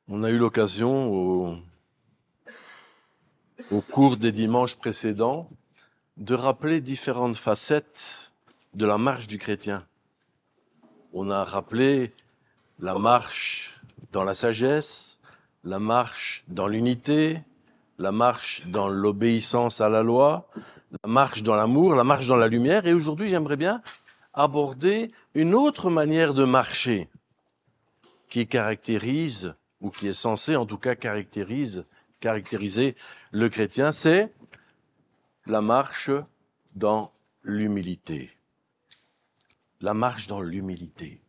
On a eu l'occasion au cours des dimanches précédents de rappeler différentes facettes de la marche du chrétien. On a rappelé la marche dans la sagesse, la marche dans l'unité, la marche dans l'obéissance à la loi, la marche dans l'amour, la marche dans la lumière. Et aujourd'hui, j'aimerais bien aborder une autre manière de marcher qui caractérise, ou qui est censée en tout cas caractériser le chrétien, c'est la marche dans l'humilité. La marche dans l'humilité.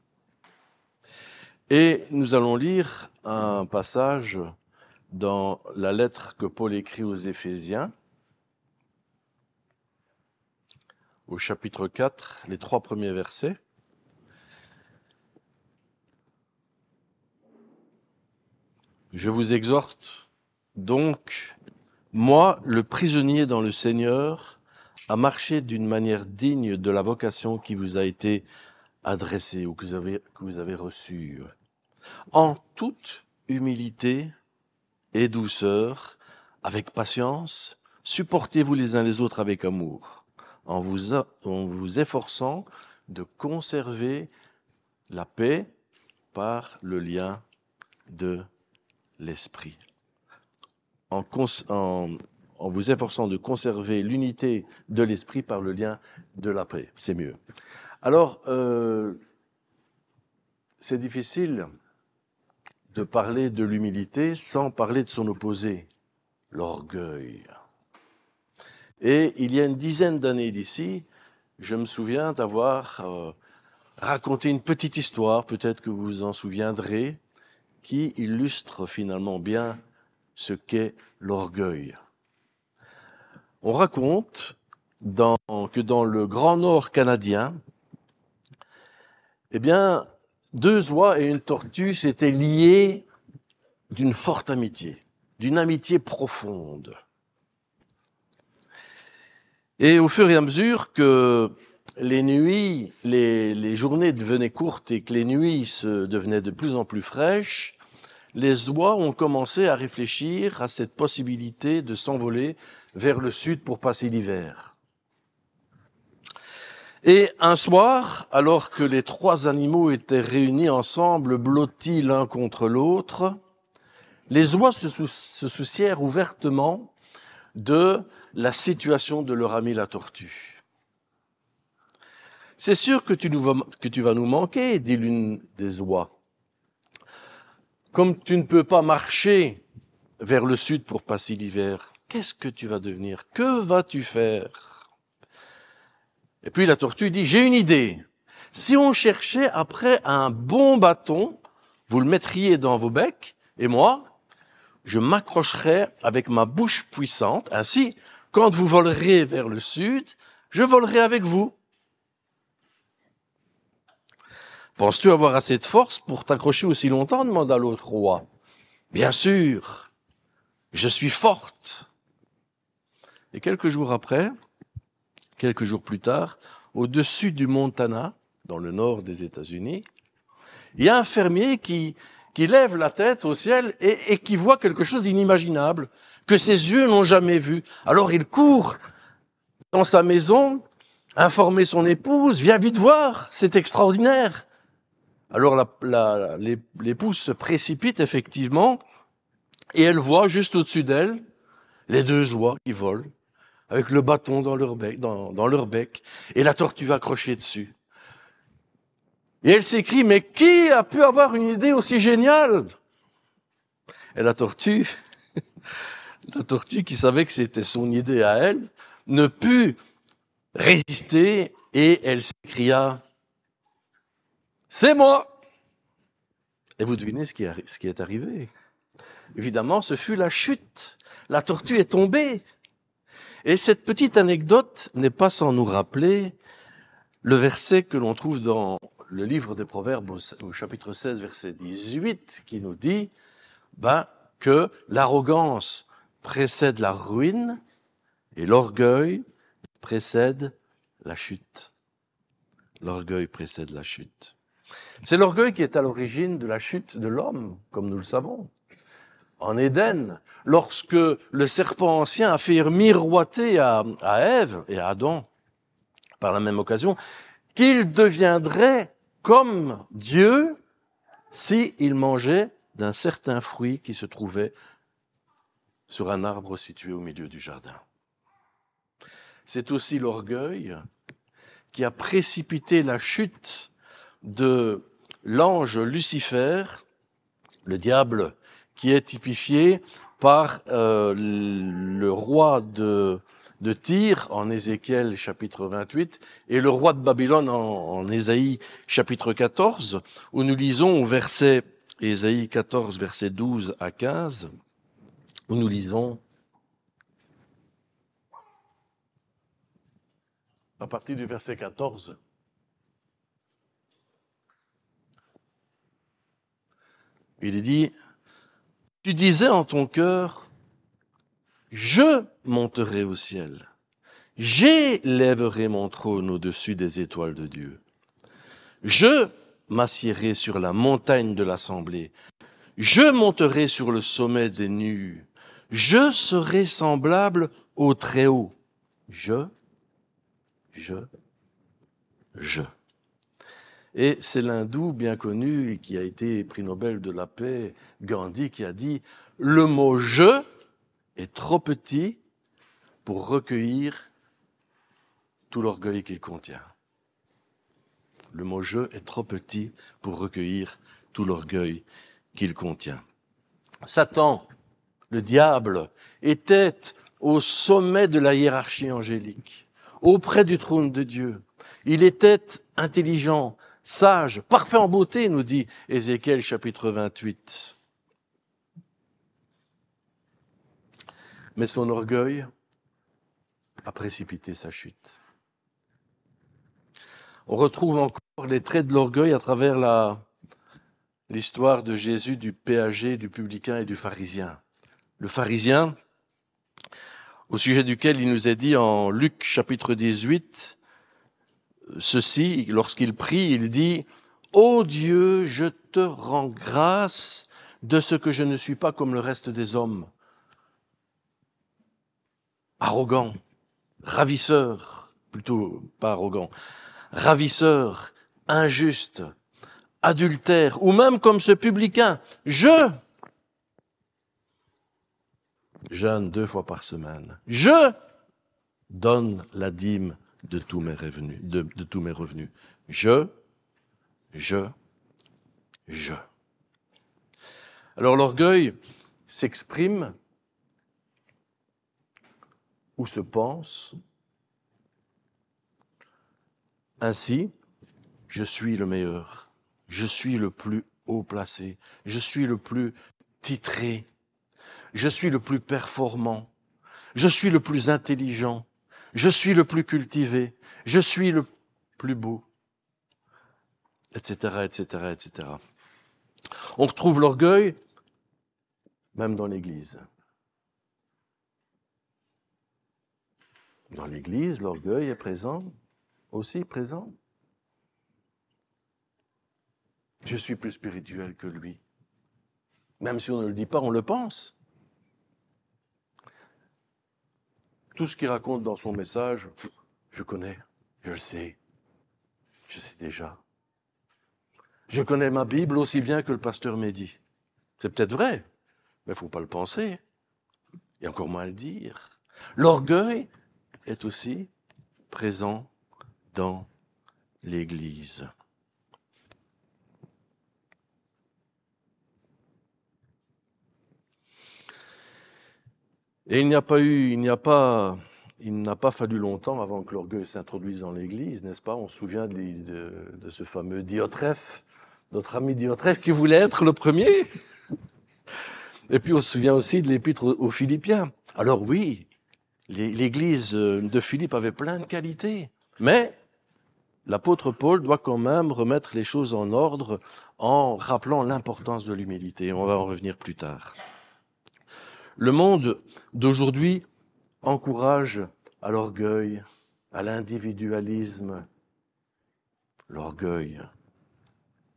Et nous allons lire un passage dans la lettre que Paul écrit aux Éphésiens, au chapitre 4, les 3 premiers versets. Je vous exhorte donc, moi, le prisonnier dans le Seigneur, à marcher d'une manière digne de la vocation qui vous a été adressée ou que vous avez reçue, en toute humilité et douceur, avec patience, supportez-vous les uns les autres avec amour, en vous efforçant de conserver la paix par le lien de l'esprit. En vous efforçant de conserver l'unité de l'esprit par le lien de la paix. C'est mieux. Alors, c'est difficile de parler de l'humilité sans parler de son opposé, l'orgueil. Et il y a une dizaine d'années d'ici, je me souviens d'avoir raconté une petite histoire, peut-être que vous vous en souviendrez, qui illustre finalement bien ce qu'est l'orgueil. On raconte que dans le Grand Nord canadien, eh bien, 2 oies et une tortue s'étaient liés d'une forte amitié, d'une amitié profonde. Et au fur et à mesure que les nuits, les journées devenaient courtes et que les nuits devenaient de plus en plus fraîches, les oies ont commencé à réfléchir à cette possibilité de s'envoler vers le sud pour passer l'hiver. Et un soir, alors que les 3 animaux étaient réunis ensemble, blottis l'un contre l'autre, les oies se soucièrent ouvertement de la situation de leur ami la tortue. « C'est sûr que tu vas nous manquer, dit l'une des oies. Comme tu ne peux pas marcher vers le sud pour passer l'hiver, qu'est-ce que tu vas devenir? Que vas-tu faire? » Et puis la tortue dit, j'ai une idée. Si on cherchait après un bon bâton, vous le mettriez dans vos becs, et moi, je m'accrocherais avec ma bouche puissante. Ainsi, quand vous volerez vers le sud, je volerai avec vous. Penses-tu avoir assez de force pour t'accrocher aussi longtemps? Demanda l'autre oie. Bien sûr, je suis forte. Et quelques jours plus tard, au-dessus du Montana, dans le nord des États-Unis, il y a un fermier qui lève la tête au ciel et qui voit quelque chose d'inimaginable, que ses yeux n'ont jamais vu. Alors il court dans sa maison, informer son épouse, viens vite voir, c'est extraordinaire. Alors l'épouse se précipite effectivement et elle voit juste au-dessus d'elle les 2 oies qui volent avec le bâton dans leur bec et la tortue accrochée dessus. Et elle s'écrie, mais qui a pu avoir une idée aussi géniale? Et la tortue qui savait que c'était son idée à elle, ne put résister et elle s'écria, c'est moi! Et vous devinez ce qui est arrivé. Évidemment, ce fut la chute. La tortue est tombée. Et cette petite anecdote n'est pas sans nous rappeler le verset que l'on trouve dans le livre des Proverbes au chapitre 16, verset 18, qui nous dit que l'arrogance précède la ruine et l'orgueil précède la chute. L'orgueil précède la chute. C'est l'orgueil qui est à l'origine de la chute de l'homme, comme nous le savons. En Éden, lorsque le serpent ancien a fait miroiter à Ève et à Adam, par la même occasion, qu'il deviendrait comme Dieu s'il mangeait d'un certain fruit qui se trouvait sur un arbre situé au milieu du jardin. C'est aussi l'orgueil qui a précipité la chute de l'ange Lucifer, le diable, qui est typifié par le roi de Tyr en Ézéchiel chapitre 28 et le roi de Babylone en Ésaïe chapitre 14, où nous lisons au verset Ésaïe 14, verset 12 à 15, où nous lisons à partir du verset 14. Il est dit, « Tu disais en ton cœur, je monterai au ciel, j'élèverai mon trône au-dessus des étoiles de Dieu. Je m'assiérai sur la montagne de l'assemblée, je monterai sur le sommet des nues, je serai semblable au Très-Haut. Je. Et c'est l'hindou bien connu qui a été prix Nobel de la paix, Gandhi, qui a dit « Le mot « je » est trop petit pour recueillir tout l'orgueil qu'il contient. » Le mot « je » est trop petit pour recueillir tout l'orgueil qu'il contient. Satan, le diable, était au sommet de la hiérarchie angélique, auprès du trône de Dieu. Il était intelligent, sage, parfait en beauté, nous dit Ézéchiel chapitre 28. Mais son orgueil a précipité sa chute. On retrouve encore les traits de l'orgueil à travers l'histoire de Jésus, du péager, du publicain et du pharisien. Le pharisien, au sujet duquel il nous est dit en Luc chapitre 18, ceci, lorsqu'il prie, il dit « Ô Dieu, je te rends grâce de ce que je ne suis pas comme le reste des hommes, arrogant, ravisseur, plutôt pas arrogant, ravisseur, injuste, adultère, ou même comme ce publicain, je jeûne 2 fois par semaine, je donne la dîme de tous mes revenus, de tous mes revenus. Je. Alors l'orgueil s'exprime ou se pense ainsi, je suis le meilleur, je suis le plus haut placé, je suis le plus titré, je suis le plus performant, je suis le plus intelligent, je suis le plus cultivé, je suis le plus beau, etc., etc., etc. On retrouve l'orgueil même dans l'Église. Dans l'Église, l'orgueil est présent, aussi présent. Je suis plus spirituel que lui. Même si on ne le dit pas, on le pense. Tout ce qu'il raconte dans son message, je connais, je le sais, je sais déjà. Je connais ma Bible aussi bien que le pasteur Mehdi. C'est peut-être vrai, mais il ne faut pas le penser, et encore moins le dire. L'orgueil est aussi présent dans l'Église. Et il n'a pas fallu longtemps avant que l'orgueil s'introduise dans l'Église, n'est-ce pas? On se souvient de ce fameux Diotrephe, notre ami Diotrephe qui voulait être le premier. Et puis on se souvient aussi de l'épître aux Philippiens. Alors oui, l'Église de Philippe avait plein de qualités, mais l'apôtre Paul doit quand même remettre les choses en ordre en rappelant l'importance de l'humilité. On va en revenir plus tard. Le monde d'aujourd'hui encourage à l'orgueil, à l'individualisme. L'orgueil.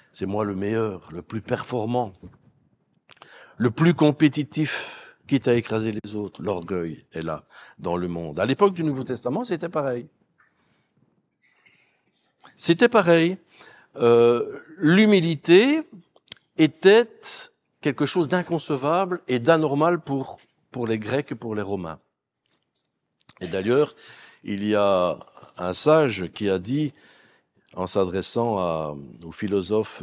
C'est moi le meilleur, le plus performant, le plus compétitif, quitte à écraser les autres. L'orgueil est là dans le monde. À l'époque du Nouveau Testament, c'était pareil. C'était pareil. L'humilité était quelque chose d'inconcevable et d'anormal pour les Grecs et pour les Romains. Et d'ailleurs, il y a un sage qui a dit, en s'adressant au philosophe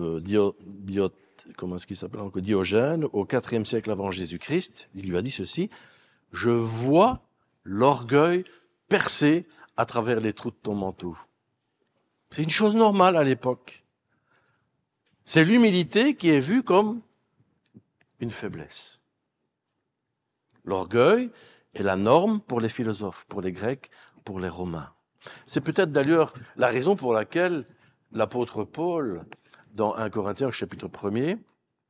Diogène, au IVe siècle avant Jésus-Christ, il lui a dit ceci: « Je vois l'orgueil percer à travers les trous de ton manteau. » C'est une chose normale à l'époque. C'est l'humilité qui est vue comme une faiblesse. L'orgueil est la norme pour les philosophes, pour les Grecs, pour les Romains. C'est peut-être d'ailleurs la raison pour laquelle l'apôtre Paul, dans 1 Corinthiens chapitre 1er,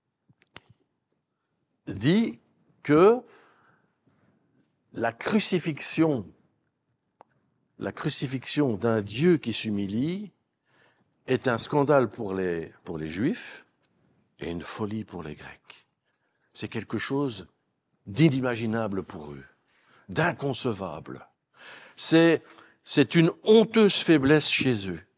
dit que la crucifixion d'un Dieu qui s'humilie est un scandale pour les Juifs et une folie pour les Grecs. C'est quelque chose d'inimaginable pour eux, d'inconcevable. C'est une honteuse faiblesse chez eux.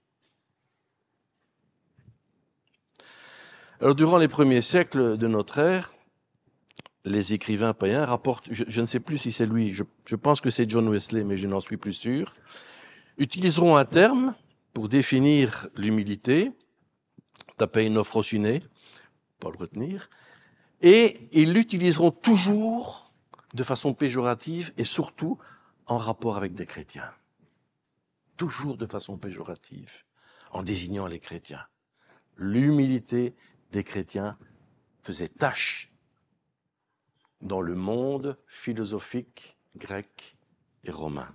Alors, durant les premiers siècles de notre ère, les écrivains païens rapportent, je ne sais plus si c'est lui, je pense que c'est John Wesley, mais je n'en suis plus sûr, utiliseront un terme pour définir l'humilité, taper nophrosynē, pas le retenir, et ils l'utiliseront toujours de façon péjorative et surtout en rapport avec des chrétiens. Toujours de façon péjorative, en désignant les chrétiens. L'humilité des chrétiens faisait tache dans le monde philosophique grec et romain.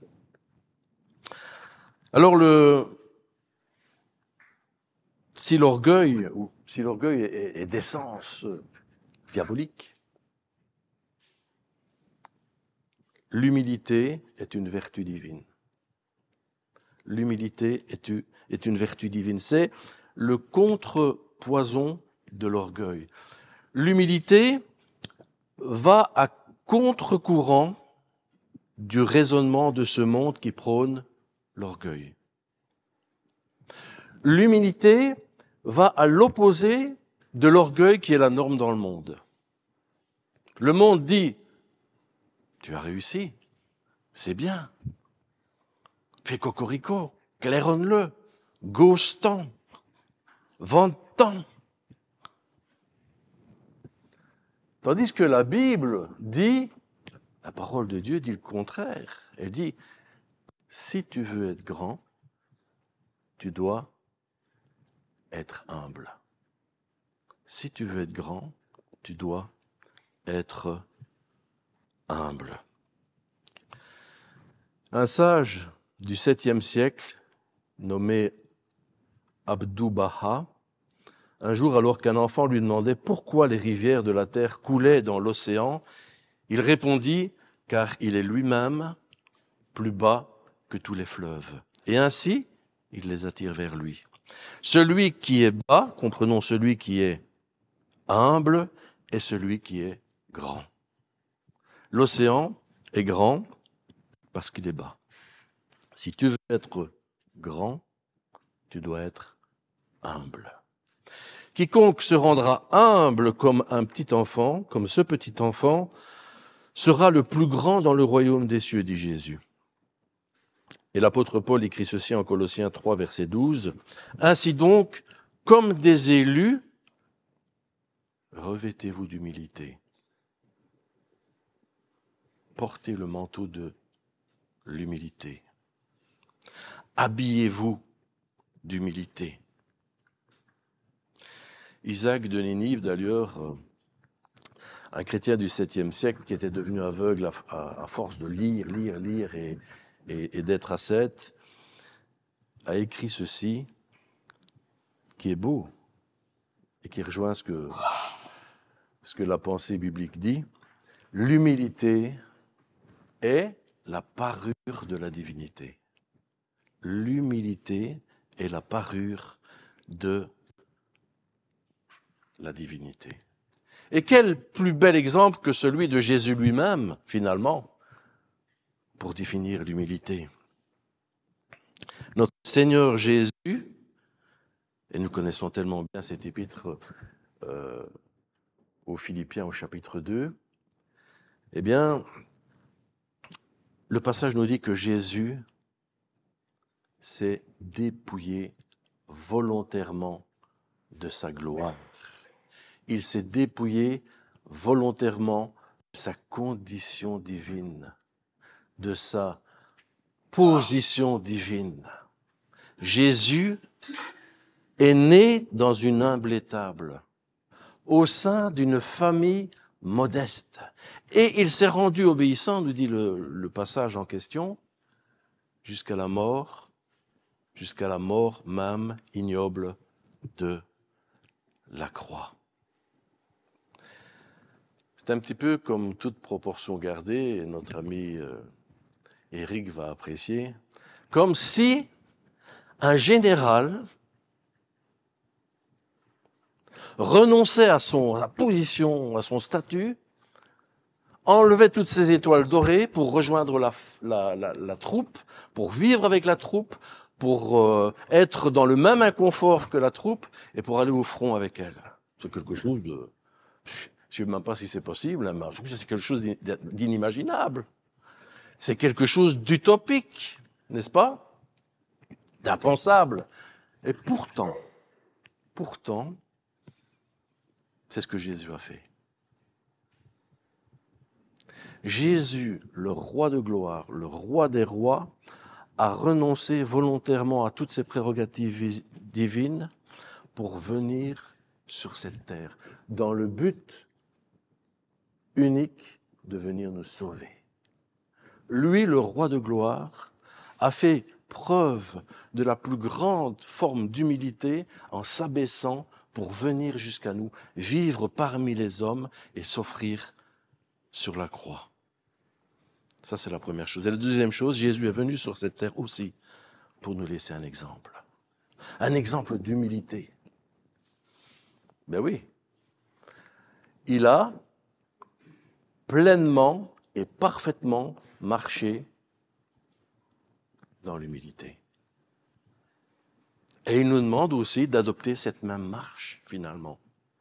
Alors, si l'orgueil est d'essence diabolique, l'humilité est une vertu divine. L'humilité est une vertu divine. C'est le contrepoison de l'orgueil. L'humilité va à contre-courant du raisonnement de ce monde qui prône l'orgueil. L'humilité va à l'opposé de l'orgueil qui est la norme dans le monde. Le monde dit « Tu as réussi, c'est bien, fais cocorico, claironne-le, gauche-t'en, vente-t'en. » Tandis que la Bible dit, la parole de Dieu dit le contraire. Elle dit, si tu veux être grand, tu dois être humble. Si tu veux être grand, tu dois être humble. Un sage du 7e siècle, nommé Abdu'l-Baha, un jour, alors qu'un enfant lui demandait pourquoi les rivières de la terre coulaient dans l'océan, il répondit « car il est lui-même plus bas que tous les fleuves. » Et ainsi, il les attire vers lui. Celui qui est bas, comprenons celui qui est humble, est celui qui est grand. L'océan est grand parce qu'il est bas. Si tu veux être grand, tu dois être humble. Quiconque se rendra humble comme un petit enfant, comme ce petit enfant, sera le plus grand dans le royaume des cieux, dit Jésus. Et l'apôtre Paul écrit ceci en Colossiens 3, verset 12. « Ainsi donc, comme des élus, revêtez-vous d'humilité. Portez le manteau de l'humilité. Habillez-vous d'humilité. » Isaac de Nénive, d'ailleurs, un chrétien du 7e siècle qui était devenu aveugle à force de lire et d'être ascète, a écrit ceci, qui est beau et qui rejoint ce que la pensée biblique dit. L'humilité est la parure de la divinité. L'humilité est la parure de la divinité. Et quel plus bel exemple que celui de Jésus lui-même, finalement, pour définir l'humilité. Notre Seigneur Jésus, et nous connaissons tellement bien cet épître aux Philippiens au chapitre 2, eh bien, le passage nous dit que Jésus s'est dépouillé volontairement de sa gloire. Il s'est dépouillé volontairement de sa condition divine, de sa position divine. Jésus est né dans une humble étable, au sein d'une famille modeste. Et il s'est rendu obéissant, nous dit le passage en question, jusqu'à la mort même ignoble de la croix. C'est un petit peu comme toute proportion gardée, et notre ami Éric va apprécier, comme si un général renonçait à sa position, à son statut, enlevait toutes ses étoiles dorées pour rejoindre la troupe, pour vivre avec la troupe, pour être dans le même inconfort que la troupe et pour aller au front avec elle. C'est quelque chose de... Je ne sais même pas si c'est possible, mais c'est quelque chose d'inimaginable. C'est quelque chose d'utopique, n'est-ce pas? D'impensable. Et pourtant, c'est ce que Jésus a fait. Jésus, le roi de gloire, le roi des rois, a renoncé volontairement à toutes ses prérogatives divines pour venir sur cette terre, dans le but unique de venir nous sauver. Lui, le roi de gloire, a fait preuve de la plus grande forme d'humilité en s'abaissant pour venir jusqu'à nous, vivre parmi les hommes et s'offrir sur la croix. Ça, c'est la première chose. Et la deuxième chose, Jésus est venu sur cette terre aussi pour nous laisser un exemple d'humilité. Ben oui, il a pleinement et parfaitement marché dans l'humilité. Et il nous demande aussi d'adopter cette même marche, finalement.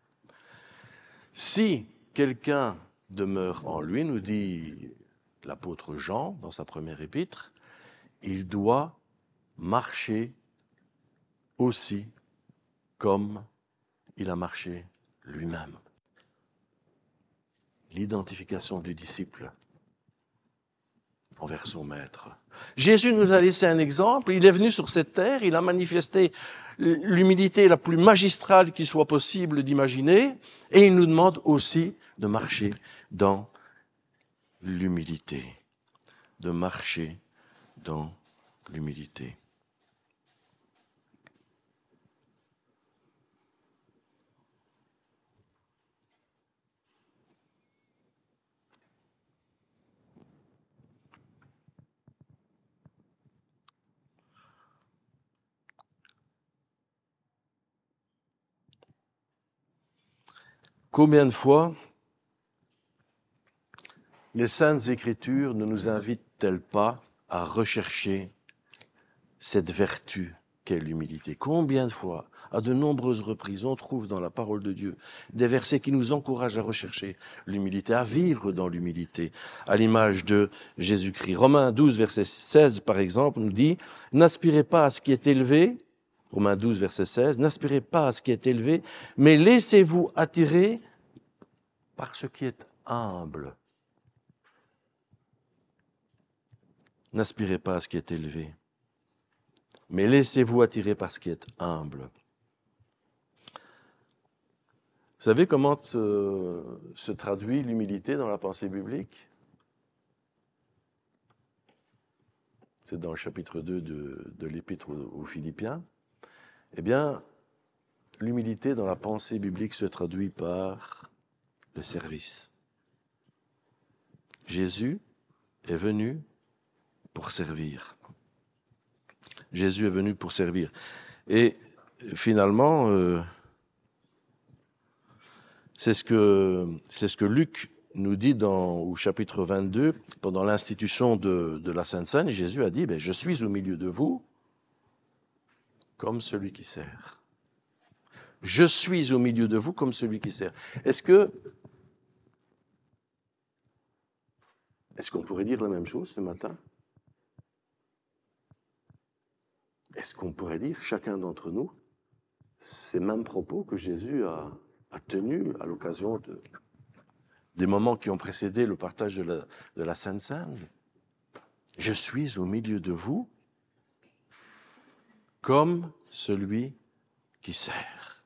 Si quelqu'un demeure en lui, nous dit l'apôtre Jean dans sa première épître, il doit marcher aussi comme il a marché lui-même. L'identification du disciple envers son maître. Jésus nous a laissé un exemple, il est venu sur cette terre, il a manifesté l'humilité la plus magistrale qu'il soit possible d'imaginer, et il nous demande aussi de marcher dans l'humilité. De marcher dans l'humilité. Combien de fois les Saintes Écritures ne nous invitent-elles pas à rechercher cette vertu qu'est l'humilité? Combien de fois, à de nombreuses reprises, on trouve dans la parole de Dieu des versets qui nous encouragent à rechercher l'humilité, à vivre dans l'humilité, à l'image de Jésus-Christ. Romains 12, verset 16, par exemple, nous dit « N'aspirez pas à ce qui est élevé », Romains 12, verset 16, « N'aspirez pas à ce qui est élevé, mais laissez-vous attirer par ce qui est humble. » N'aspirez pas à ce qui est élevé, mais laissez-vous attirer par ce qui est humble. Vous savez comment se traduit l'humilité dans la pensée biblique? C'est dans le chapitre 2 de l'Épître aux Philippiens. Eh bien, l'humilité dans la pensée biblique se traduit par le service. Jésus est venu pour servir. Jésus est venu pour servir. Et finalement, C'est ce que Luc nous dit au chapitre 22, pendant l'institution de la Sainte Seine. Jésus a dit, je suis au milieu de vous comme celui qui sert. Je suis au milieu de vous comme celui qui sert. Est-ce qu'on pourrait dire la même chose ce matin? Est-ce qu'on pourrait dire, chacun d'entre nous, ces mêmes propos que Jésus a tenus à l'occasion des moments qui ont précédé le partage de la Sainte Seine? Je suis au milieu de vous comme celui qui sert.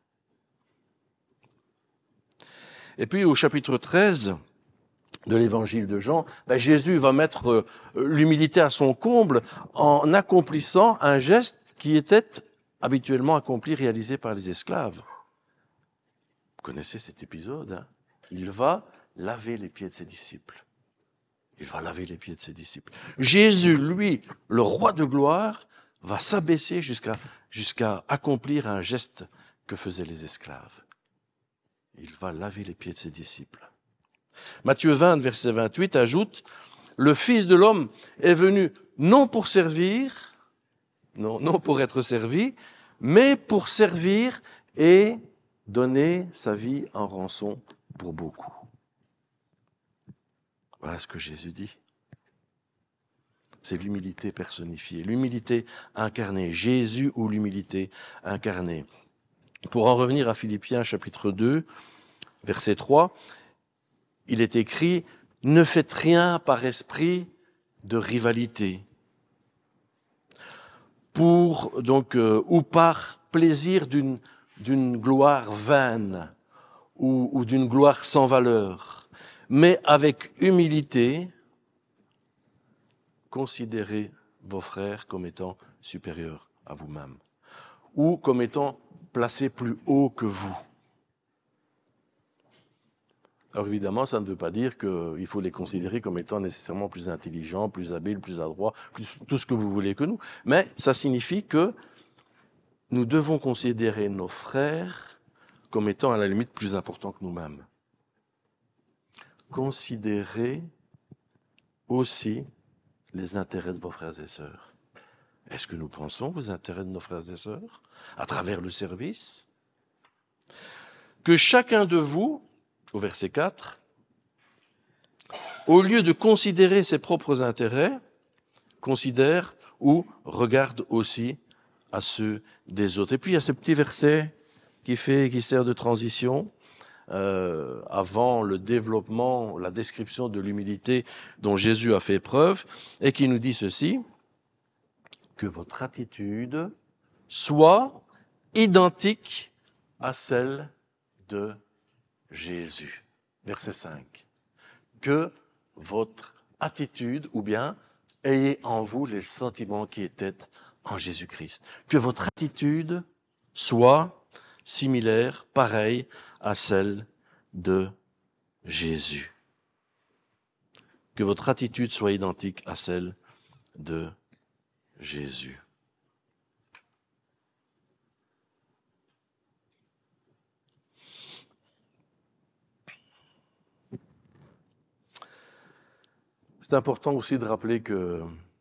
Et puis au chapitre 13 de l'évangile de Jean, Jésus va mettre l'humilité à son comble en accomplissant un geste qui était habituellement accompli, réalisé par les esclaves. Vous connaissez cet épisode, hein? Il va laver les pieds de ses disciples. Il va laver les pieds de ses disciples. Jésus, lui, le roi de gloire, va s'abaisser jusqu'à accomplir un geste que faisaient les esclaves. Il va laver les pieds de ses disciples. Matthieu 20, verset 28, ajoute « Le Fils de l'homme est venu non pour servir, non pour être servi, mais pour servir et donner sa vie en rançon pour beaucoup. » Voilà ce que Jésus dit. C'est l'humilité personnifiée, l'humilité incarnée, Jésus ou l'humilité incarnée. Pour en revenir à Philippiens chapitre 2, verset 3, il est écrit « Ne faites rien par esprit de rivalité, ou par plaisir d'une gloire vaine ou d'une gloire sans valeur, mais avec humilité, considérez vos frères comme étant supérieurs à vous-même ou comme étant placés plus haut que vous. » Alors évidemment, ça ne veut pas dire qu'il faut les considérer comme étant nécessairement plus intelligents, plus habiles, plus adroits, tout ce que vous voulez que nous. Mais ça signifie que nous devons considérer nos frères comme étant à la limite plus importants que nous-mêmes. Considérez aussi les intérêts de vos frères et sœurs. Est-ce que nous pensons aux intérêts de nos frères et sœurs à travers le service? Que chacun de vous, au verset 4, au lieu de considérer ses propres intérêts, considère ou regarde aussi à ceux des autres. Et puis il y a ce petit verset qui sert de transition avant le développement, la description de l'humilité dont Jésus a fait preuve, et qui nous dit ceci: que votre attitude soit identique à celle de Jésus. Verset 5. Que votre attitude, ou bien ayez en vous les sentiments qui étaient en Jésus-Christ. Que votre attitude soit similaire, pareille à celle de Jésus. Que votre attitude soit identique à celle de Jésus. C'est important aussi de rappeler que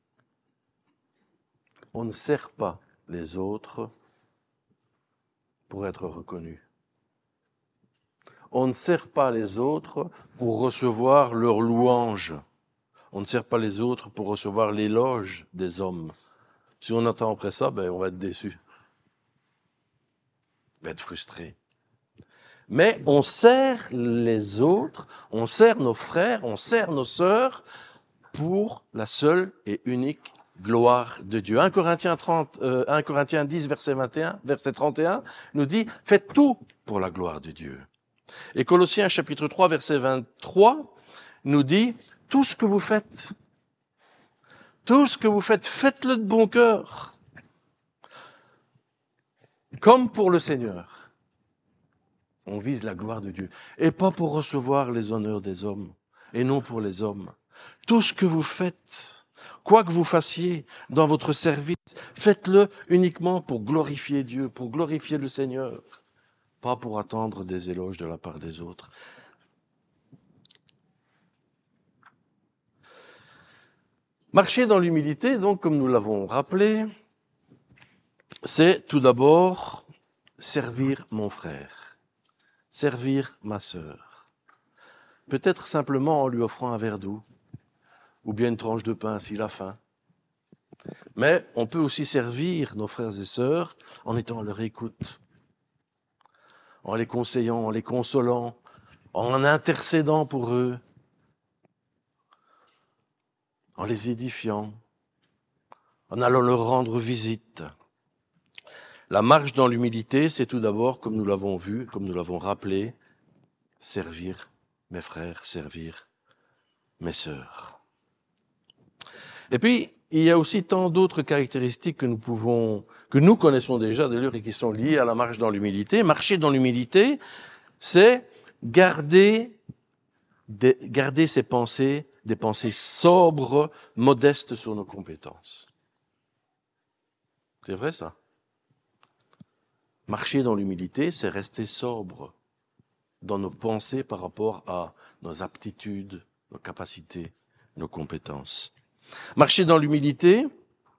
on ne sert pas les autres pour être reconnu. On ne sert pas les autres pour recevoir leur louange. On ne sert pas les autres pour recevoir l'éloge des hommes. Si on attend après ça, on va être déçu. On va être frustré. Mais on sert les autres, on sert nos frères, on sert nos sœurs pour la seule et unique gloire de Dieu. 1 Corinthiens 10, verset 31, nous dit « Faites tout pour la gloire de Dieu ». Et Colossiens chapitre 3, verset 23, nous dit « Tout ce que vous faites, faites-le de bon cœur, comme pour le Seigneur. » On vise la gloire de Dieu, et pas pour recevoir les honneurs des hommes, et non pour les hommes. Tout ce que vous faites, quoi que vous fassiez dans votre service, faites-le uniquement pour glorifier Dieu, pour glorifier le Seigneur, pas pour attendre des éloges de la part des autres. Marcher dans l'humilité, donc, comme nous l'avons rappelé, c'est tout d'abord servir mon frère, servir ma sœur. Peut-être simplement en lui offrant un verre d'eau, ou bien une tranche de pain s'il a faim. Mais on peut aussi servir nos frères et sœurs en étant à leur écoute, en les conseillant, en les consolant, en intercédant pour eux, en les édifiant, en allant leur rendre visite. La marche dans l'humilité, c'est tout d'abord, comme nous l'avons vu, comme nous l'avons rappelé, servir mes frères, servir mes sœurs. Et puis, il y a aussi tant d'autres caractéristiques que nous connaissons déjà d'ailleurs et qui sont liées à la marche dans l'humilité. Marcher dans l'humilité, c'est garder ses pensées, des pensées sobres, modestes sur nos compétences. C'est vrai ça? Marcher dans l'humilité, c'est rester sobre dans nos pensées par rapport à nos aptitudes, nos capacités, nos compétences. Marcher dans l'humilité,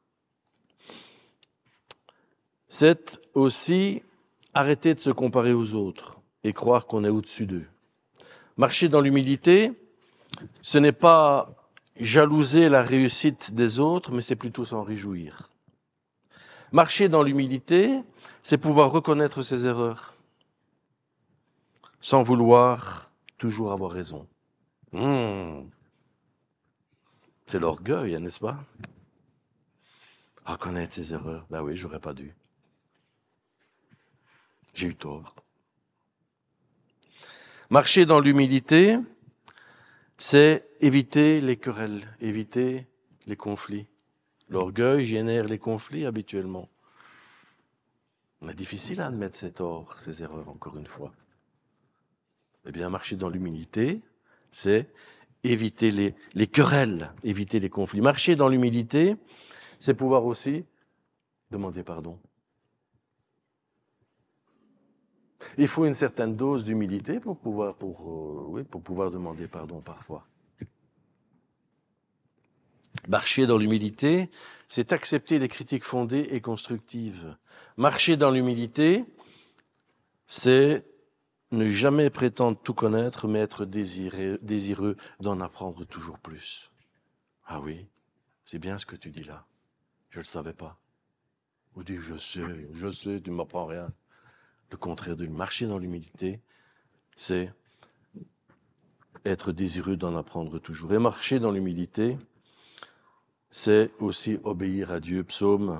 c'est aussi arrêter de se comparer aux autres et croire qu'on est au-dessus d'eux. Marcher dans l'humilité, ce n'est pas jalouser la réussite des autres, mais c'est plutôt s'en réjouir. Marcher dans l'humilité, c'est pouvoir reconnaître ses erreurs, sans vouloir toujours avoir raison. C'est l'orgueil, n'est-ce pas? Reconnaître ses erreurs. Ben oui, j'aurais pas dû. J'ai eu tort. Marcher dans l'humilité, c'est éviter les querelles, éviter les conflits. L'orgueil génère les conflits habituellement. Mais difficile à admettre ses torts, ses erreurs, encore une fois. Eh bien, marcher dans l'humilité, c'est éviter les querelles, éviter les conflits. Marcher dans l'humilité, c'est pouvoir aussi demander pardon. Il faut une certaine dose d'humilité pour pouvoir demander pardon parfois. Marcher dans l'humilité, c'est accepter les critiques fondées et constructives. Marcher dans l'humilité, c'est ne jamais prétendre tout connaître, mais être désireux d'en apprendre toujours plus. Ah oui, c'est bien ce que tu dis là. Je ne le savais pas. Ou dis, je sais, tu ne m'apprends rien. Le contraire de marcher dans l'humilité, c'est être désireux d'en apprendre toujours. Et marcher dans l'humilité, c'est aussi obéir à Dieu. Psaume,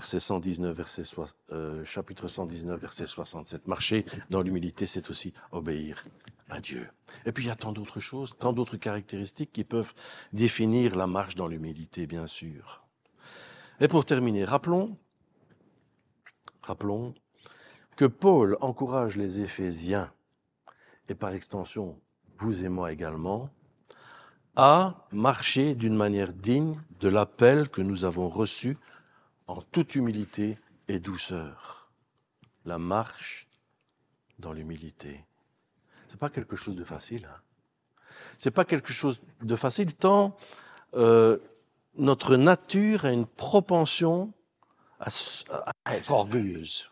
chapitre 119, verset 67. Marcher dans l'humilité, c'est aussi obéir à Dieu. Et puis il y a tant d'autres choses, tant d'autres caractéristiques qui peuvent définir la marche dans l'humilité, bien sûr. Et pour terminer, rappelons que Paul encourage les Éphésiens, et par extension, vous et moi également, à marcher d'une manière digne de l'appel que nous avons reçu en toute humilité et douceur. La marche dans l'humilité. C'est pas quelque chose de facile. C'est pas quelque chose de facile tant notre nature a une propension à être orgueilleuse.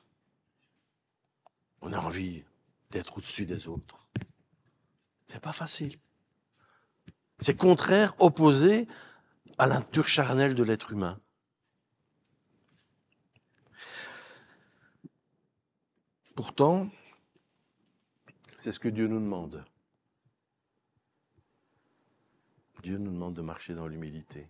On a envie d'être au-dessus des autres. C'est pas facile. C'est contraire, opposé à la nature charnelle de l'être humain. Pourtant, c'est ce que Dieu nous demande. Dieu nous demande de marcher dans l'humilité.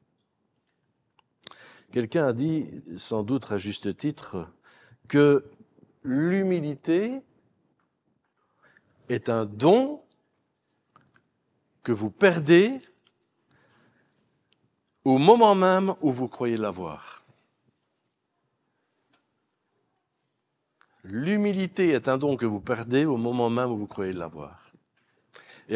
Quelqu'un a dit, sans doute à juste titre, que l'humilité est un don que vous perdez au moment même où vous croyez l'avoir. L'humilité est un don que vous perdez au moment même où vous croyez l'avoir. Et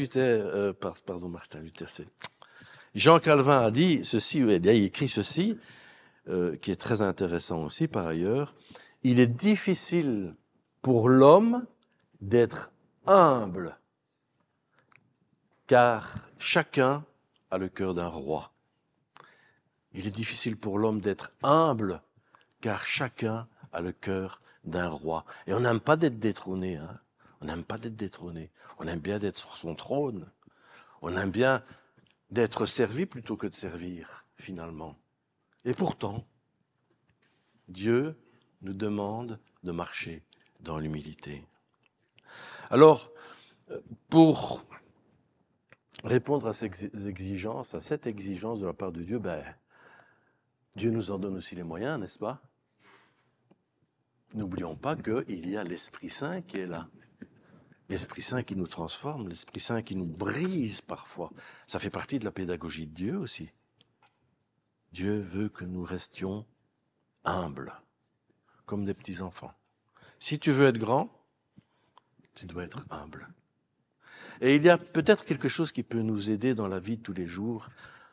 Jean Calvin a dit ceci, il a écrit ceci, qui est très intéressant aussi par ailleurs. Il est difficile pour l'homme d'être humble, car chacun a le cœur d'un roi. Il est difficile pour l'homme d'être humble, car chacun a le cœur d'un roi. Et on n'aime pas d'être détrôné, hein. On n'aime pas d'être détrôné. On aime bien d'être sur son trône. On aime bien d'être servi plutôt que de servir, finalement. Et pourtant, Dieu nous demande de marcher dans l'humilité. Alors, pour répondre à ces exigences, à cette exigence de la part de Dieu, Dieu nous en donne aussi les moyens, n'est-ce pas? N'oublions pas qu'il y a l'Esprit Saint qui est là. L'Esprit Saint qui nous transforme, l'Esprit Saint qui nous brise parfois. Ça fait partie de la pédagogie de Dieu aussi. Dieu veut que nous restions humbles, comme des petits enfants. Si tu veux être grand, tu dois être humble. Et il y a peut-être quelque chose qui peut nous aider dans la vie de tous les jours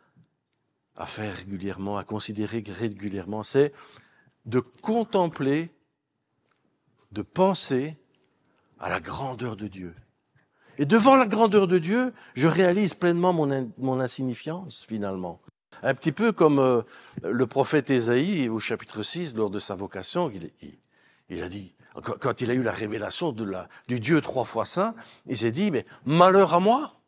à faire régulièrement, à considérer régulièrement, c'est de contempler, de penser à la grandeur de Dieu. Et devant la grandeur de Dieu, je réalise pleinement mon insignifiance, finalement. Un petit peu comme le prophète Ésaïe, au chapitre 6, lors de sa vocation, il a dit, quand il a eu la révélation du Dieu 3 fois saint, il s'est dit, mais malheur à moi!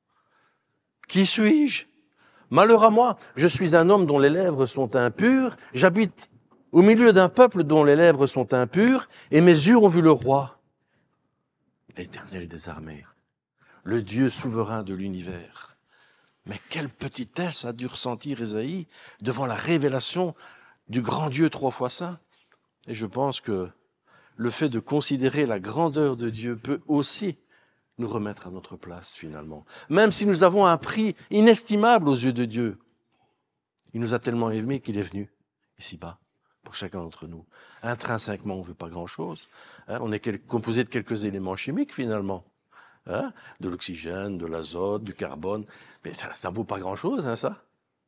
Qui suis-je? Malheur à moi! Je suis un homme dont les lèvres sont impures, j'habite au milieu d'un peuple dont les lèvres sont impures, et mes yeux ont vu le roi, l'Éternel des armées, le Dieu souverain de l'univers. Mais quelle petitesse a dû ressentir Ésaïe devant la révélation du grand Dieu 3 fois saint. Et je pense que le fait de considérer la grandeur de Dieu peut aussi nous remettre à notre place finalement. Même si nous avons un prix inestimable aux yeux de Dieu, il nous a tellement aimés qu'il est venu ici-bas pour chacun d'entre nous. Intrinsèquement, on ne veut pas grand-chose. On est composé de quelques éléments chimiques finalement. De l'oxygène, de l'azote, du carbone. Mais ça ne vaut pas grand-chose, ça.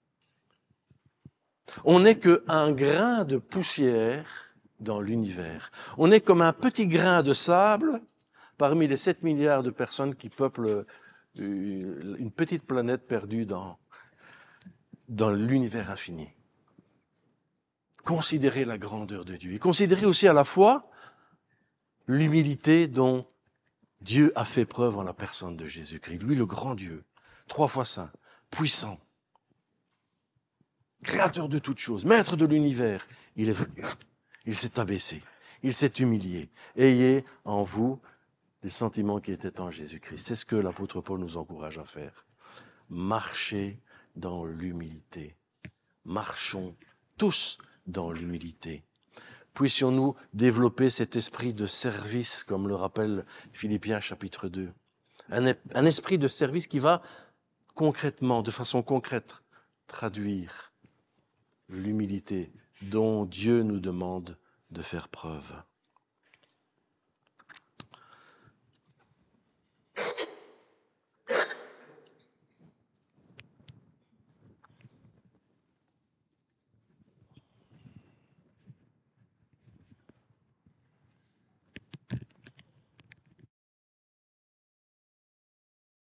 On n'est qu'un grain de poussière dans l'univers. On est comme un petit grain de sable parmi les 7 milliards de personnes qui peuplent une petite planète perdue dans l'univers infini. Considérez la grandeur de Dieu et considérez aussi à la fois l'humilité dont Dieu a fait preuve en la personne de Jésus-Christ. Lui, le grand Dieu, 3 fois saint, puissant, créateur de toutes choses, maître de l'univers. Il est venu, il s'est abaissé, il s'est humilié. Ayez en vous les sentiments qui étaient en Jésus-Christ. C'est ce que l'apôtre Paul nous encourage à faire. Marchez dans l'humilité. Marchons tous dans l'humilité. Puissions-nous développer cet esprit de service, comme le rappelle Philippiens chapitre 2. Un esprit de service qui va concrètement, de façon concrète, traduire l'humilité dont Dieu nous demande de faire preuve.